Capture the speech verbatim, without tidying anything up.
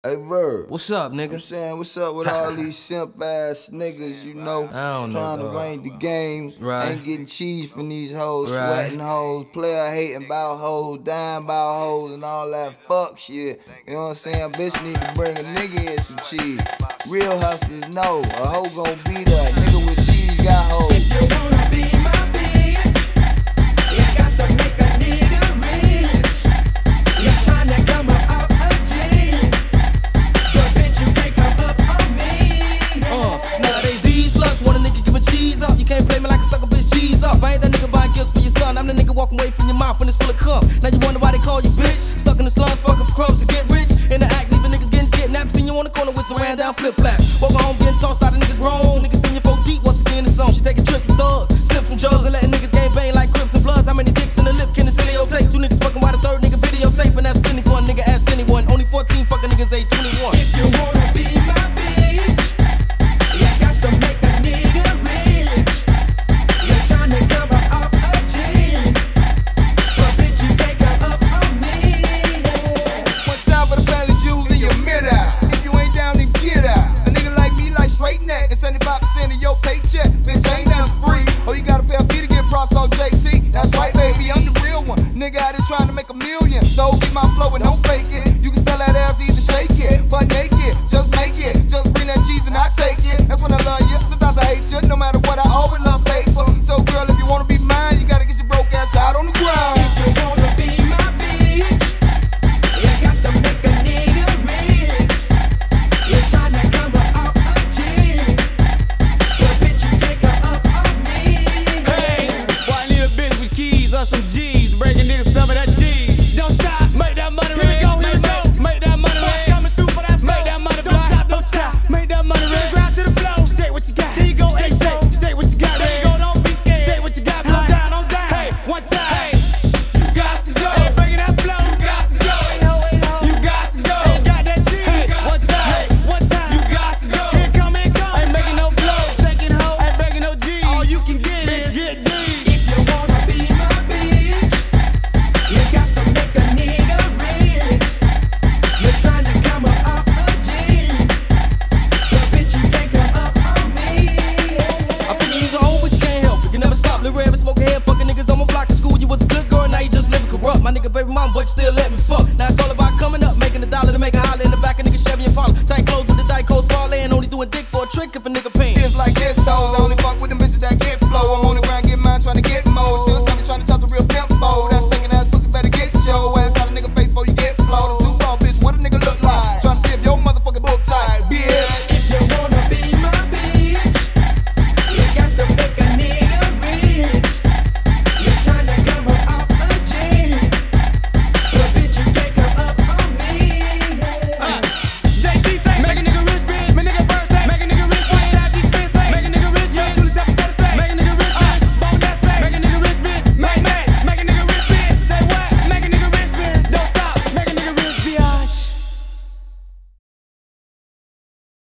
Hey, Verb. What's up, nigga? I'm saying, what's up with all these simp ass niggas, you know? I don't know, Trying to dog. rank the game. Right. Ain't getting cheese from these hoes, Right. sweating hoes, player hating about hoes, dying about hoes, and all that fuck shit. You know what I'm saying? Bitch need to bring a nigga in some cheese. Real hustlers know a hoe gon' be there. Nigga with cheese got hoes. If you wanna be my bitch, you got to make a nigga rich. You tryna come up out a G, but bitch you can't come up on me. Uh, nowadays these sluts want a nigga giving cheese up. You can't play me like a sucker, bitch, cheese up. I ain't that nigga buying gifts for your son. I'm the nigga walking away from your mouth when it's full of cum. Now you wonder why they call you bitch. Stuck in the slums, fucking for crumbs to get rich. In the act, leaving niggas getting kidnapped. Seen you on the corner with some ran down flip flap. Walking home getting tossed out of niggas wrong. Niggas in your four deep once again in the zone. She taking trips with thugs, sips from jugs, and letting niggas game bang like Crips and Bloods. How many dicks in the lip can the silly take? Two niggas fucking while the third nigga videotape, and that's plenty for a nigga ask anyone. Only fourteen fucking niggas age twenty-one. If you